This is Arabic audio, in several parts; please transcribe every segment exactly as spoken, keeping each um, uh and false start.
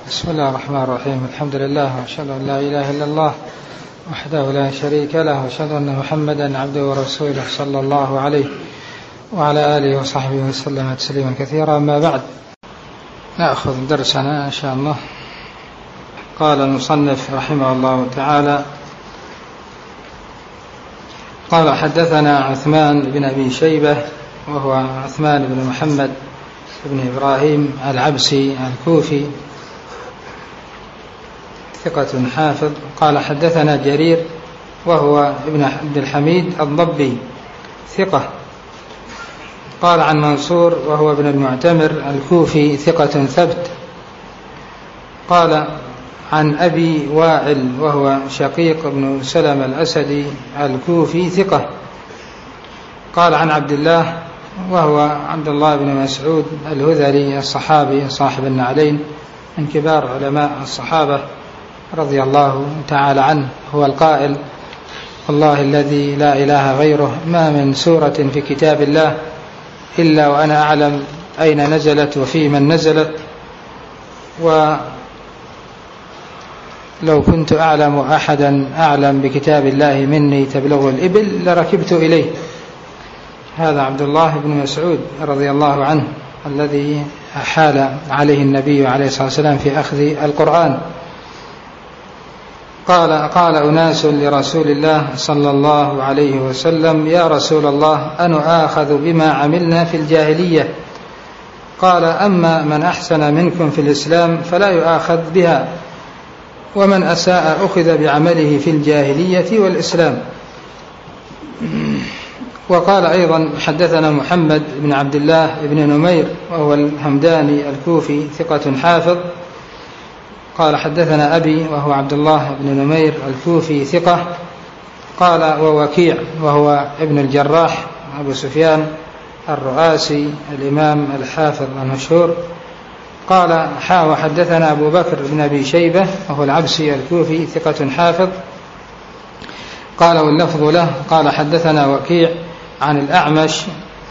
بسم الله الرحمن الرحيم. الحمد لله وأشهد أن لا إله إلا الله وحده لا شريك له، وأشهد أن محمدا عبده ورسوله صلى الله عليه وعلى آله وصحبه وسلم تسليما كثيرا. أما بعد، نأخذ درسنا إن شاء الله. قال المصنف رحمه الله تعالى: قال حدثنا عثمان بن أبي شيبة، وهو عثمان بن محمد بن إبراهيم العبسي الكوفي، ثقة حافظ. قال حدثنا جرير، وهو ابن عبد الحميد الضبي، ثقة. قال عن منصور، وهو ابن المعتمر الكوفي، ثقة ثبت. قال عن أبي وائل، وهو شقيق بن سلم الأسدي الكوفي، ثقة. قال عن عبد الله، وهو عبد الله بن مسعود الهذلي الصحابي صاحب النعلين، من كبار علماء الصحابة رضي الله تعالى عنه، هو القائل: والله الذي لا إله غيره، ما من سورة في كتاب الله إلا وأنا أعلم أين نزلت وفي من نزلت، ولو كنت أعلم أحدا أعلم بكتاب الله مني تبلغ الإبل لركبت إليه. هذا عبد الله بن مسعود رضي الله عنه، الذي حال عليه النبي عليه الصلاة والسلام في أخذ القرآن. قال قال أناس لرسول الله صلى الله عليه وسلم: يا رسول الله، أنؤاخذ بما عملنا في الجاهلية؟ قال: أما من أحسن منكم في الإسلام فلا يؤاخذ بها، ومن أساء أخذ بعمله في الجاهلية والإسلام. وقال أيضا: حدثنا محمد بن عبد الله بن نمير، وهو الهمداني الكوفي، ثقة حافظ. قال حدثنا أبي، وهو عبد الله بن نمير الكوفي، ثقة. قال ووكيع، وهو ابن الجراح أبو سفيان الرؤاسي الإمام الحافظ المشهور. قال حا وحدثنا أبو بكر بن أبي شيبة، وهو العبسي الكوفي، ثقة حافظ. قال واللفظ له. قال حدثنا وكيع عن الأعمش،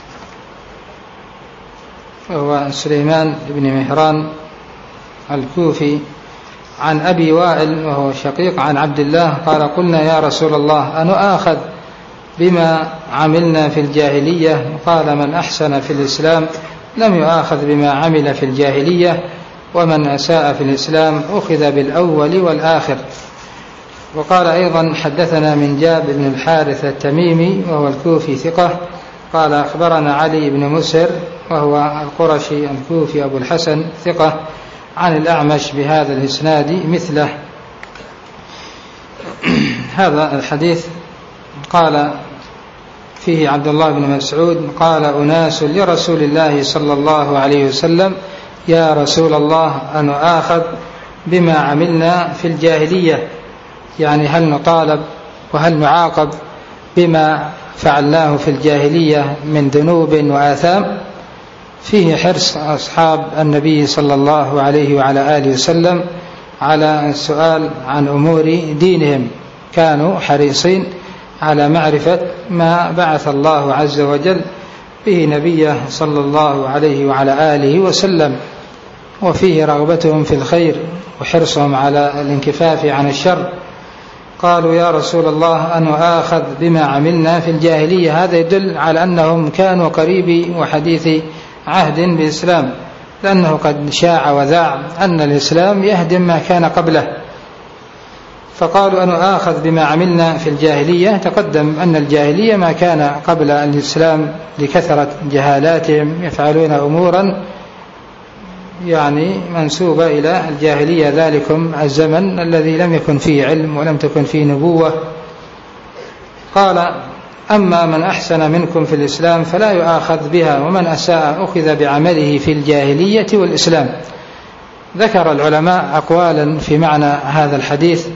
وهو سليمان بن مهران الكوفي، عن أبي وائل، وهو شقيق، عن عبد الله قال: قلنا يا رسول الله، أنؤاخذ بما عملنا في الجاهلية؟ قال: من أحسن في الإسلام لم يؤاخذ بما عمل في الجاهلية، ومن أساء في الإسلام أخذ بالأول والآخر. وقال أيضا: حدثنا من جاب بن الحارث التميمي، وهو الكوفي، ثقة. قال أخبرنا علي بن مسهر، وهو القرشي الكوفي أبو الحسن، ثقة، عن الأعمش بهذا الإسناد مثله. هذا الحديث قال فيه عبد الله بن مسعود: قال أناس لرسول الله صلى الله عليه وسلم: يا رسول الله، أنؤاخذ بما عملنا في الجاهلية؟ يعني هل نطالب وهل نعاقب بما فعلناه في الجاهلية من ذنوب وآثام؟ فيه حرص أصحاب النبي صلى الله عليه وعلى آله وسلم على السؤال عن أمور دينهم، كانوا حريصين على معرفة ما بعث الله عز وجل به نبيه صلى الله عليه وعلى آله وسلم، وفيه رغبتهم في الخير وحرصهم على الانكفاف عن الشر. قالوا: يا رسول الله، أنؤاخذ بما عملنا في الجاهلية؟ هذا يدل على أنهم كانوا قريبي وحديثي عهد بالإسلام، لأنه قد شاع وذاع أن الإسلام يهدم ما كان قبله. فقالوا: أنؤاخذ بما عملنا في الجاهلية. تقدم أن الجاهلية ما كان قبل الإسلام لكثرة جهالاتهم، يفعلون أمورا يعني منسوبة إلى الجاهلية، ذلكم الزمن الذي لم يكن فيه علم ولم تكن فيه نبوة. قال: أما من أحسن منكم في الإسلام فلا يؤاخذ بها، ومن أساء أخذ بعمله في الجاهلية والإسلام. ذكر العلماء أقوالا في معنى هذا الحديث،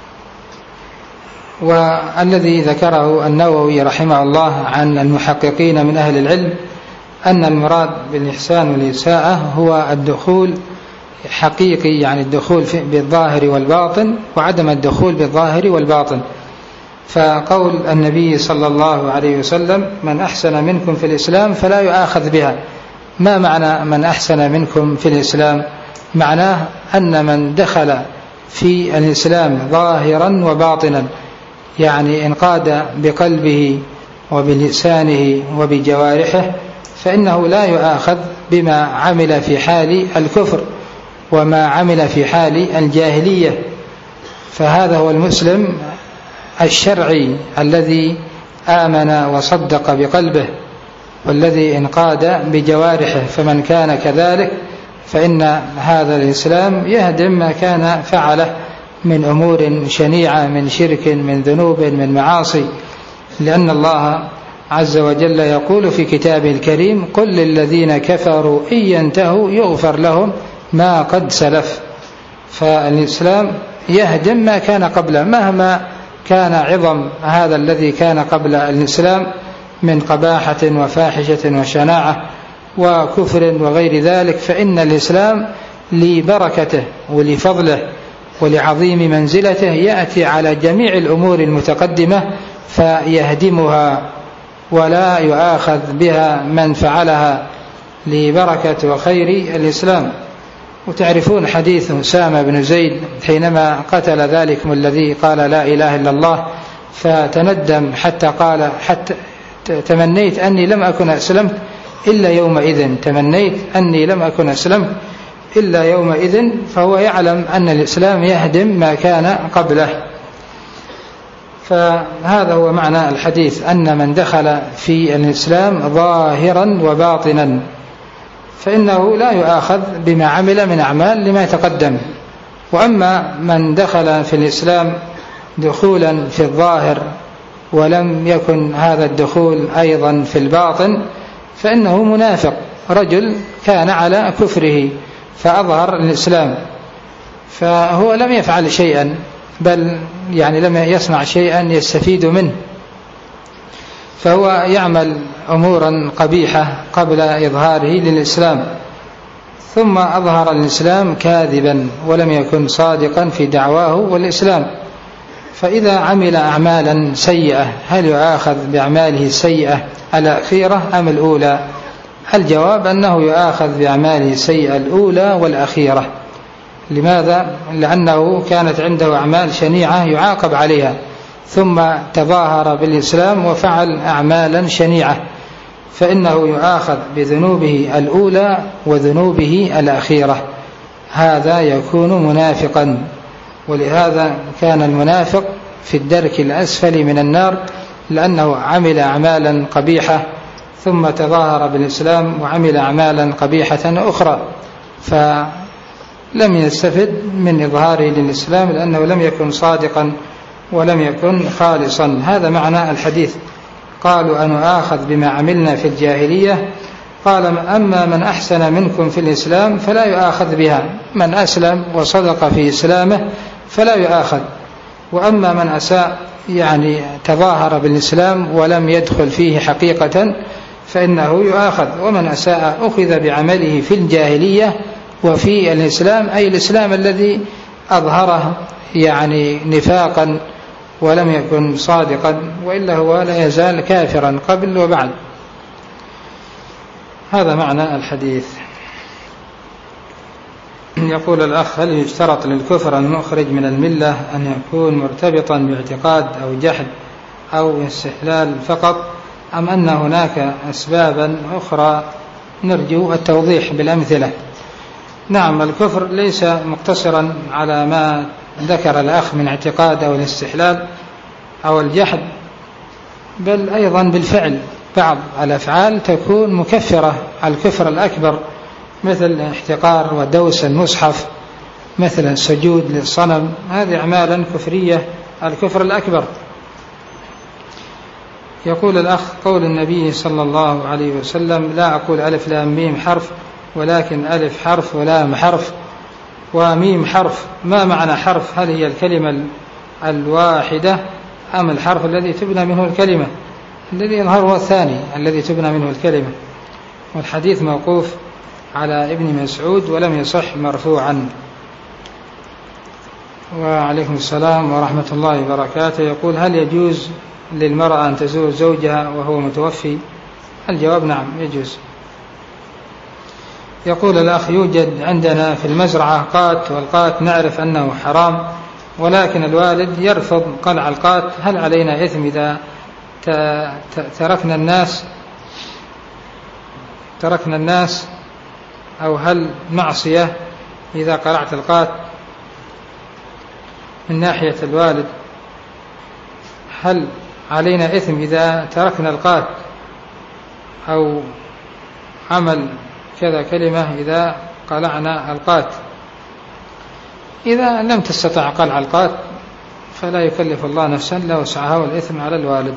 والذي ذكره النووي رحمه الله عن المحققين من أهل العلم أن المراد بالإحسان والإساءة هو الدخول حقيقي، يعني الدخول بالظاهر والباطن، وعدم الدخول بالظاهر والباطن. فقول النبي صلى الله عليه وسلم: من أحسن منكم في الإسلام فلا يؤاخذ بها، ما معنى من أحسن منكم في الإسلام؟ معناه أن من دخل في الإسلام ظاهرا وباطنا، يعني انقاد بقلبه وبلسانه وبجوارحه، فإنه لا يؤاخذ بما عمل في حال الكفر وما عمل في حال الجاهلية. فهذا هو المسلم الشرعي الذي آمن وصدق بقلبه والذي انقاد بجوارحه. فمن كان كذلك فإن هذا الإسلام يهدم ما كان فعله من أمور شنيعة، من شرك، من ذنوب، من معاصي، لأن الله عز وجل يقول في كتابه الكريم: قل للذين كفروا إن ينتهوا يغفر لهم ما قد سلف. فالإسلام يهدم ما كان قبله، مهما كان عظم هذا الذي كان قبل الإسلام من قباحة وفاحشة وشناعة وكفر وغير ذلك، فإن الإسلام لبركته ولفضله ولعظيم منزلته يأتي على جميع الأمور المتقدمة فيهدمها ولا يؤاخذ بها من فعلها لبركة وخير الإسلام. وتعرفون حديث أسامة بن زيد حينما قتل ذلكم الذي قال لا إله إلا الله، فتندم حتى قال حتى تمنيت أني لم أكن أسلمت إلا يومئذ، تمنيت أني لم أكن أسلمت إلا يومئذ. فهو يعلم أن الإسلام يهدم ما كان قبله. فهذا هو معنى الحديث، أن من دخل في الإسلام ظاهرا وباطنا فإنه لا يؤاخذ بما عمل من أعمال لما تقدم. وأما من دخل في الإسلام دخولا في الظاهر ولم يكن هذا الدخول أيضا في الباطن فإنه منافق، رجل كان على كفره فأظهر الإسلام، فهو لم يفعل شيئا، بل يعني لم يصنع شيئا يستفيد منه، فهو يعمل أمورا قبيحة قبل إظهاره للإسلام، ثم أظهر الإسلام كاذبا ولم يكن صادقا في دعواه والإسلام. فإذا عمل أعمالا سيئة هل يؤاخذ بأعماله السيئة الأخيرة أم الأولى؟ الجواب أنه يؤاخذ بأعماله السيئة الأولى والأخيرة. لماذا؟ لأنه كانت عنده أعمال شنيعة يعاقب عليها، ثم تظاهر بالإسلام وفعل أعمالا شنيعة، فإنه يؤاخذ بذنوبه الأولى وذنوبه الأخيرة، هذا يكون منافقا. ولهذا كان المنافق في الدرك الأسفل من النار، لأنه عمل أعمالا قبيحة ثم تظاهر بالإسلام وعمل أعمالا قبيحة أخرى، فلم يستفد من إظهاره للإسلام لأنه لم يكن صادقا ولم يكن خالصا. هذا معنى الحديث. قالوا أنؤاخذ بما عملنا في الجاهلية؟ قال: أما من أحسن منكم في الإسلام فلا يؤاخذ بها، من أسلم وصدق في إسلامه فلا يؤاخذ. وأما من أساء يعني تظاهر بالإسلام ولم يدخل فيه حقيقة فإنه يؤاخذ. ومن أساء أخذ بعمله في الجاهلية وفي الإسلام، أي الإسلام الذي أظهره يعني نفاقا ولم يكن صادقا، وإلا هو لا يزال كافرا قبل وبعد. هذا معنى الحديث. يقول الأخ: هل يشترط للكفر المخرج من الملة أن يكون مرتبطا باعتقاد أو جحد أو استحلال فقط، أم أن هناك أسبابا أخرى؟ نرجو التوضيح بالأمثلة. نعم، الكفر ليس مقتصرا على ما ذكر الأخ من اعتقاد أو الاستحلال أو الجحد، بل أيضا بالفعل. بعض الأفعال تكون مكفرة الكفر الأكبر، مثل احتقار ودوس المصحف، مثل السجود للصنم، هذه أعمالا كفرية الكفر الأكبر. يقول الأخ: قول النبي صلى الله عليه وسلم: لا أقول ألف لام ميم حرف ولكن ألف حرف ولام حرف وميم حرف، ما معنى حرف؟ هل هي الكلمة الواحدة أم الحرف الذي تبنى منه الكلمة؟ الذي يظهر هو الثاني الذي تبنى منه الكلمة. والحديث موقوف على ابن مسعود ولم يصح مرفوعا. وعليكم السلام ورحمة الله وبركاته. يقول: هل يجوز للمرأة أن تزور زوجها وهو متوفي؟ الجواب: نعم، يجوز. يقول الأخ: يوجد عندنا في المزرعة قات، والقات نعرف أنه حرام، ولكن الوالد يرفض قلع القات، هل علينا إثم إذا تركنا الناس تركنا الناس أو هل معصية إذا قلعت القات؟ من ناحية الوالد، هل علينا إثم إذا تركنا القات أو عمل كذا كلمة إذا قلعنا القات؟ إذا لم تستطع قلع القات فلا يكلف الله نفسا لا وسعها، والإثم على الوالد.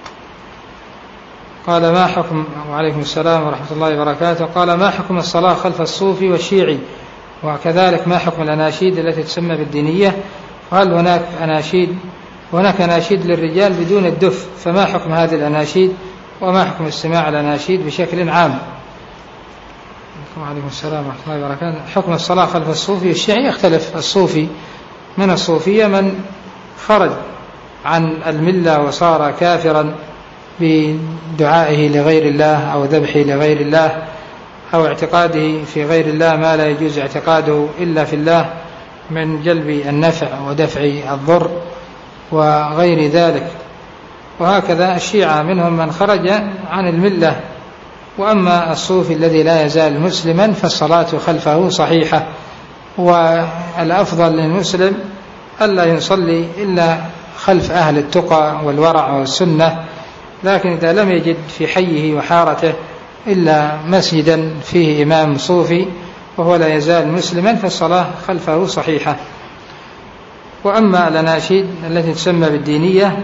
قال: ما حكم وعليكم السلام ورحمة الله وبركاته. قال: ما حكم الصلاة خلف الصوفي والشيعي؟ وكذلك ما حكم الأناشيد التي تسمى بالدينية؟ وهل هناك أناشيد هناك أناشيد للرجال بدون الدف؟ فما حكم هذه الأناشيد؟ وما حكم استماع الأناشيد بشكل عام؟ وعليكم السلام ورحمة الله وبركاته. حكم الصلاة خلف الصوفي والشيعي يختلف. الصوفي من الصوفية من خرج عن الملة وصار كافرا بدعائه لغير الله أو ذبحه لغير الله أو اعتقاده في غير الله ما لا يجوز اعتقاده إلا في الله من جلب النفع ودفع الضر وغير ذلك. وهكذا الشيعة منهم من خرج عن الملة. وأما الصوفي الذي لا يزال مسلما فالصلاة خلفه صحيحة، والأفضل للمسلم ألا يصلي إلا خلف أهل التقى والورع والسنة. لكن إذا لم يجد في حيه وحارته إلا مسجدا فيه إمام صوفي وهو لا يزال مسلما فالصلاة خلفه صحيحة. وأما الأناشيد التي تسمى بالدينية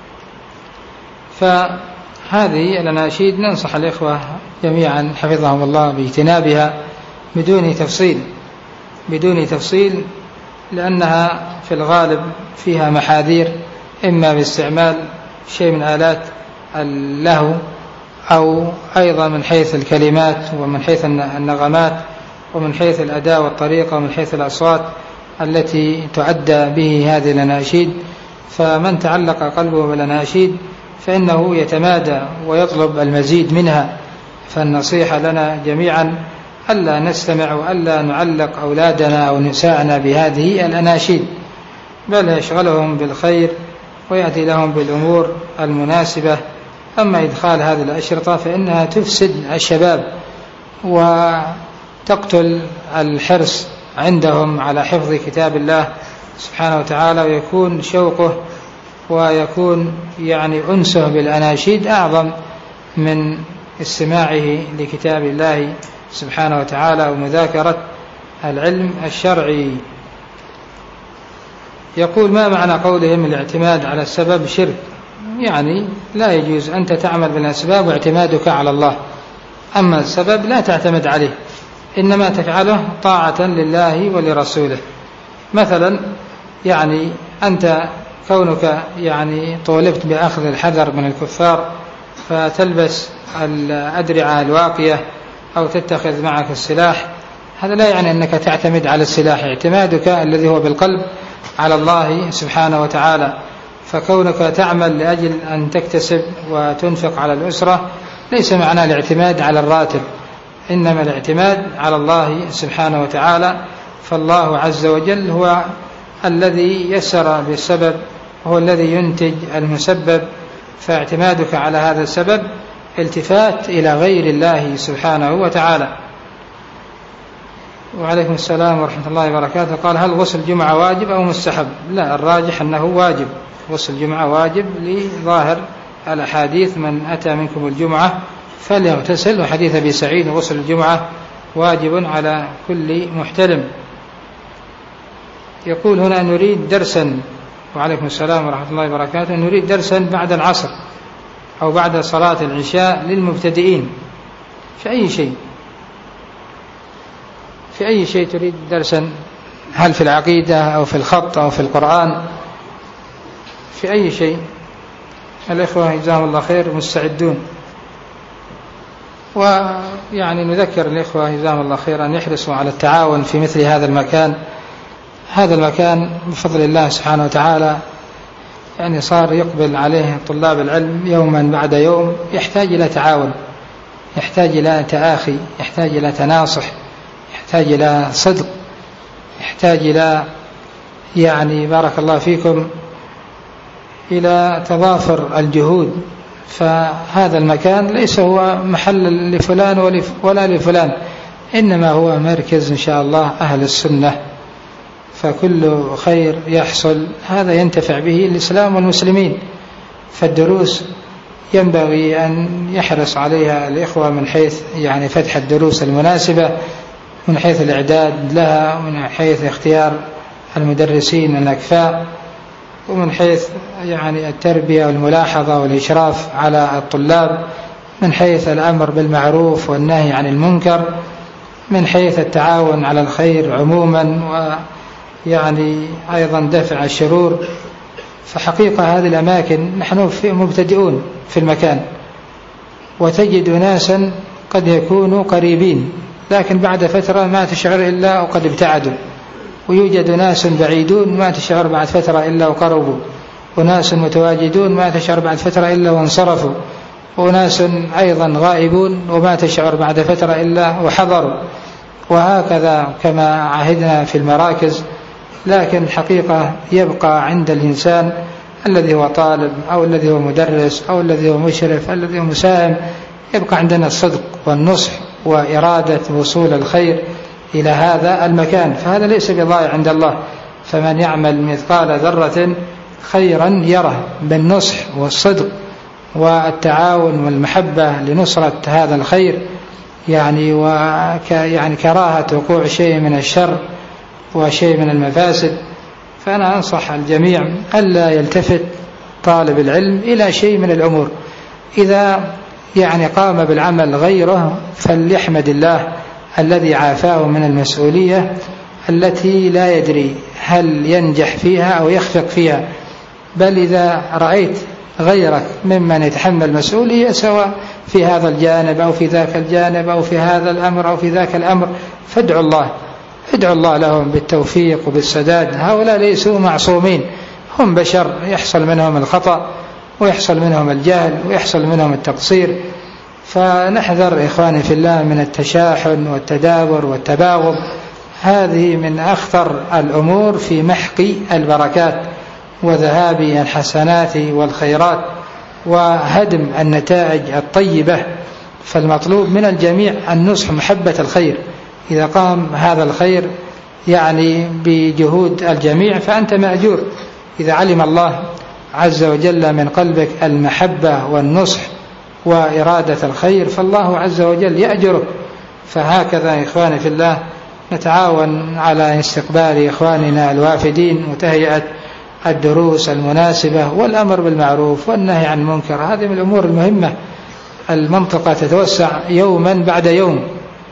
فهذه الأناشيد ننصح الإخوة جميعا حفظهم الله باجتنابها بدون تفصيل بدون تفصيل لأنها في الغالب فيها محاذير، إما باستعمال شيء من آلات اللهو أو أيضا من حيث الكلمات ومن حيث النغمات ومن حيث الأداء والطريقة ومن حيث الأصوات التي تعدى به هذه الأناشيد. فمن تعلق قلبه بالأناشيد فإنه يتمادى ويطلب المزيد منها. فالنصيحة لنا جميعا ألا نستمع وألا نعلق أولادنا أو نساءنا بهذه الأناشيد، بل يشغلهم بالخير ويأتي لهم بالأمور المناسبة. أما إدخال هذه الأشرطة فإنها تفسد الشباب وتقتل الحرص عندهم على حفظ كتاب الله سبحانه وتعالى، ويكون شوقه ويكون يعني أنسه بالأناشيد أعظم من استماعه لكتاب الله سبحانه وتعالى ومذاكرة العلم الشرعي. يقول: ما معنى قولهم الاعتماد على السبب شرك؟ يعني لا يجوز أنت تعمل بالأسباب واعتمادك على الله، أما السبب لا تعتمد عليه، إنما تفعله طاعة لله ولرسوله. مثلا يعني أنت كونك يعني طولبت بأخذ الحذر من الكفار فتلبس الأدرعة الواقية أو تتخذ معك السلاح، هذا لا يعني أنك تعتمد على السلاح، اعتمادك الذي هو بالقلب على الله سبحانه وتعالى. فكونك تعمل لأجل أن تكتسب وتنفق على الأسرة ليس معنى الاعتماد على الراتب، إنما الاعتماد على الله سبحانه وتعالى. فالله عز وجل هو الذي يسر بالسبب وهو الذي ينتج المسبب، فاعتمادك على هذا السبب التفات إلى غير الله سبحانه وتعالى. وعليكم السلام ورحمة الله وبركاته. قال: هل غسل الجمعة واجب أو مستحب؟ لا، الراجح أنه واجب، غسل الجمعة واجب لظاهر الأحاديث: من أتى منكم الجمعة فليغتسل، وحديث أبي سعيد: غسل الجمعة واجب على كل محتلم. يقول هنا: نريد درسا وعليكم السلام ورحمة الله وبركاته نريد درسا بعد العصر أو بعد صلاة العشاء للمبتدئين في أي شيء في أي شيء تريد درسا؟ هل في العقيدة أو في الخط أو في القرآن؟ في أي شيء؟ الإخوة جزاهم الله خير مستعدون. ويعني نذكر الإخوة جزاهم الله خير أن يحرصوا على التعاون في مثل هذا المكان. هذا المكان بفضل الله سبحانه وتعالى يعني صار يقبل عليه طلاب العلم يوما بعد يوم، يحتاج إلى تعاون، يحتاج إلى تآخي، يحتاج إلى تناصح، يحتاج إلى صدق، يحتاج إلى يعني بارك الله فيكم إلى تضافر الجهود. فهذا المكان ليس هو محل لفلان ولا لفلان، إنما هو مركز إن شاء الله أهل السنة، فكل خير يحصل هذا ينتفع به الإسلام والمسلمين. فالدروس ينبغي أن يحرص عليها الإخوة من حيث يعني فتح الدروس المناسبة، من حيث الإعداد لها، ومن حيث اختيار المدرسين الأكفاء، ومن حيث يعني التربية والملاحظة والإشراف على الطلاب، من حيث الأمر بالمعروف والنهي عن المنكر، من حيث التعاون على الخير عموما، ويعني أيضا دفع الشرور. فحقيقة هذه الأماكن نحن في مبتدئون في المكان، وتجد ناسا قد يكونوا قريبين لكن بعد فترة ما تشعر إلا وقد ابتعدوا، ويوجد ناس بعيدون ما تشعر بعد فترة إلا وقربوا، وناس متواجدون ما تشعر بعد فترة إلا وانصرفوا، وناس أيضا غائبون وما تشعر بعد فترة إلا وحضروا، وهكذا كما عهدنا في المراكز. لكن الحقيقة يبقى عند الإنسان الذي هو طالب أو الذي هو مدرس أو الذي هو مشرف أو الذي هو مساهم، يبقى عندنا الصدق والنصح وإرادة وصول الخير إلى هذا المكان، فهذا ليس بضائع عند الله. فمن يعمل مثقال ذرة خيرا يره، بالنصح والصدق والتعاون والمحبة لنصرة هذا الخير يعني وك يعني كراهة وقوع شيء من الشر وشيء من المفاسد. فأنا أنصح الجميع ألا يلتفت طالب العلم إلى شيء من الأمور، إذا يعني قام بالعمل غيره فليحمد الله الذي عافاه من المسؤولية التي لا يدري هل ينجح فيها أو يخفق فيها. بل إذا رأيت غيرك ممن يتحمل مسؤولية سواء في هذا الجانب أو في ذاك الجانب أو في هذا الأمر أو في ذاك الأمر، فادعوا الله ادعوا الله لهم بالتوفيق وبالسداد. هؤلاء ليسوا معصومين، هم بشر، يحصل منهم الخطأ ويحصل منهم الجهل ويحصل منهم التقصير. فنحذر إخواني في الله من التشاحن والتدابر والتباغض، هذه من أخطر الأمور في محق البركات وذهاب الحسنات والخيرات وهدم النتائج الطيبة. فالمطلوب من الجميع النصح محبة الخير. إذا قام هذا الخير يعني بجهود الجميع فأنت مأجور. إذا علم الله عز وجل من قلبك المحبة والنصح وإرادة الخير فالله عز وجل يأجرك. فهكذا إخواني في الله نتعاون على استقبال إخواننا الوافدين وتهيئة الدروس المناسبة والأمر بالمعروف والنهي عن المنكر. هذه من الأمور المهمة. المنطقة تتوسع يوما بعد يوم،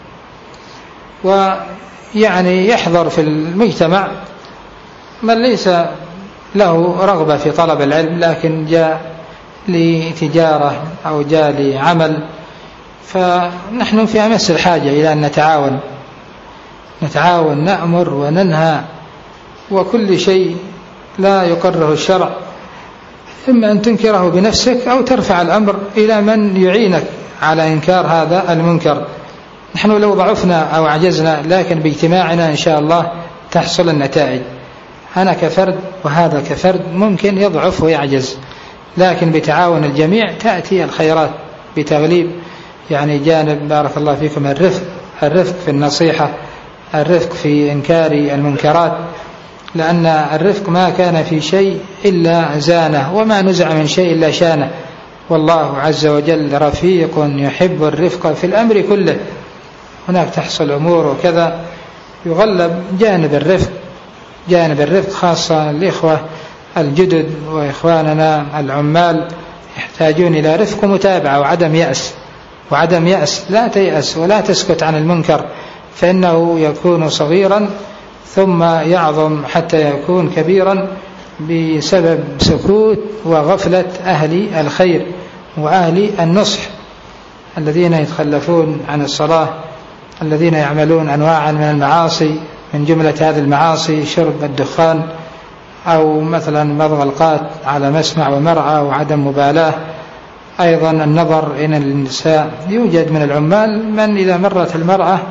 ويعني يحضر في المجتمع من ليس له رغبة في طلب العلم لكن جاء لتجارة أو جاء لعمل. فنحن في أمس الحاجة إلى أن نتعاون نتعاون نأمر وننهى، وكل شيء لا يقره الشرع إما أن تنكره بنفسك أو ترفع الأمر إلى من يعينك على إنكار هذا المنكر. نحن لو ضعفنا أو عجزنا لكن باجتماعنا إن شاء الله تحصل النتائج. أنا كفرد وهذا كفرد ممكن يضعف ويعجز، لكن بتعاون الجميع تأتي الخيرات بتغليب يعني جانب بارك الله فيكم الرفق الرفق في النصيحة، الرفق في إنكار المنكرات، لأن الرفق ما كان في شيء إلا زانه وما نزع من شيء إلا شانه. والله عز وجل رفيق يحب الرفق في الأمر كله. هناك تحصل أمور وكذا يغلب جانب الرفق جانب الرفق خاصة الإخوة الجدد وإخواننا العمال يحتاجون إلى رفق ومتابعة وعدم يأس وعدم يأس لا تيأس ولا تسكت عن المنكر، فإنه يكون صغيرا ثم يعظم حتى يكون كبيرا بسبب سكوت وغفلة أهل الخير وأهل النصح الذين يتخلفون عن الصلاة، الذين يعملون أنواعا من المعاصي. من جملة هذه المعاصي شرب الدخان أو مثلا مضغ القات على مسمع ومرعى وعدم مبالاة. أيضا النظر إلى النساء، يوجد من العمال من إذا مرت المرأة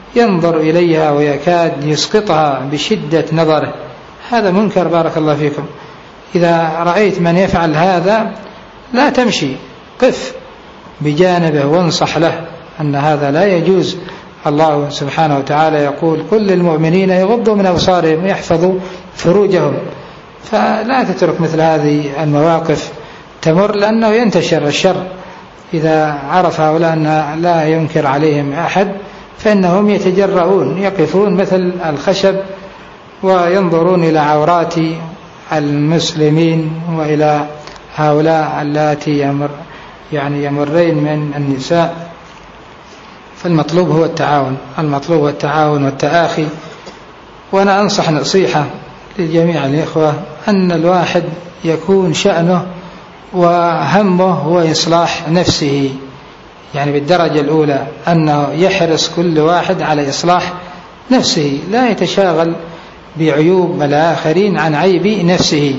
ينظر إليها ويكاد يسقطها بشدة نظره. هذا منكر بارك الله فيكم. إذا رأيت من يفعل هذا لا تمشي، قف بجانبه وانصح له أن هذا لا يجوز. الله سبحانه وتعالى يقول كل للمؤمنين يغضوا من أبصارهم ويحفظوا فروجهم. فلا تترك مثل هذه المواقف تمر، لأنه ينتشر الشر. إذا عرف هؤلاء أن لا ينكر عليهم أحد فإنهم يتجرؤون، يقفون مثل الخشب وينظرون إلى عورات المسلمين وإلى هؤلاء اللاتي يمر يعني يمرين من النساء. فالمطلوب هو التعاون، المطلوب هو التعاون والتآخي. وأنا أنصح نصيحة لجميع الإخوة أن الواحد يكون شأنه وهمه هو إصلاح نفسه، يعني بالدرجة الأولى أنه يحرص كل واحد على إصلاح نفسه، لا يتشاغل بعيوب الآخرين عن عيب نفسه.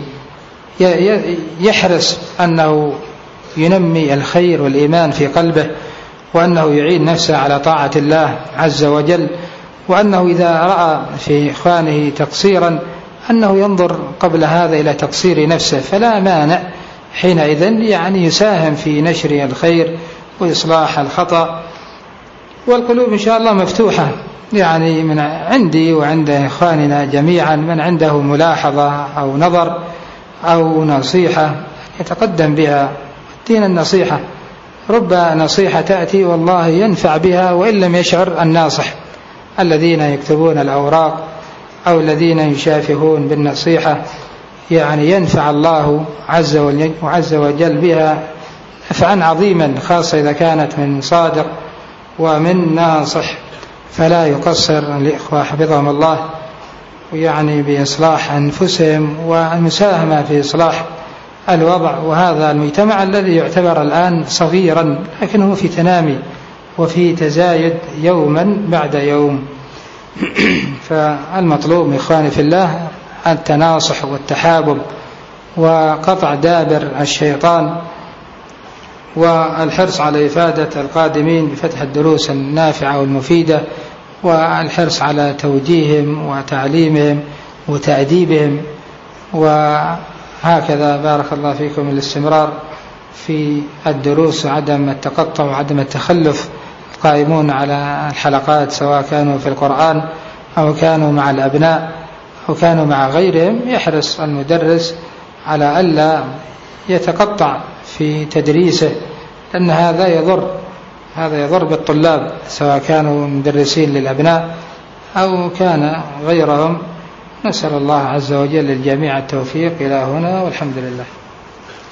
يحرص أنه ينمي الخير والإيمان في قلبه، وأنه يعين نفسه على طاعة الله عز وجل، وأنه إذا رأى في إخوانه تقصيرا أنه ينظر قبل هذا إلى تقصير نفسه، فلا مانع حينئذ يعني يساهم في نشر الخير وإصلاح الخطأ. والقلوب إن شاء الله مفتوحة، يعني من عندي وعند إخواننا جميعا من عنده ملاحظة أو نظر أو نصيحة يتقدم بها. دين النصيحة، رب نصيحة تأتي والله ينفع بها وإن لم يشعر الناصح. الذين يكتبون الأوراق أو الذين يشافهون بالنصيحة يعني ينفع الله عز وجل بها نفعا عظيما، خاصة إذا كانت من صادق ومن ناصح. فلا يقصر الإخوة حفظهم الله ويعني بإصلاح أنفسهم والمساهمة في إصلاح الوضع. وهذا المجتمع الذي يعتبر الآن صغيرا لكنه في تنامي وفي تزايد يوما بعد يوم. فالمطلوب إخواني في الله التناصح والتحابب وقطع دابر الشيطان، والحرص على إفادة القادمين بفتح الدروس النافعة والمفيدة، والحرص على توجيههم وتعليمهم وتأديبهم. وهكذا بارك الله فيكم الاستمرار في الدروس وعدم التقطع وعدم التخلف. القائمون على الحلقات سواء كانوا في القرآن أو كانوا مع الأبناء أو كانوا مع غيرهم يحرص المدرس على ألا يتقطع في تدريسه، لأن هذا يضر هذا يضر بالطلاب سواء كانوا مدرسين للأبناء أو كان غيرهم. نسأل الله عز وجل للجميع التوفيق. إلى هنا والحمد لله.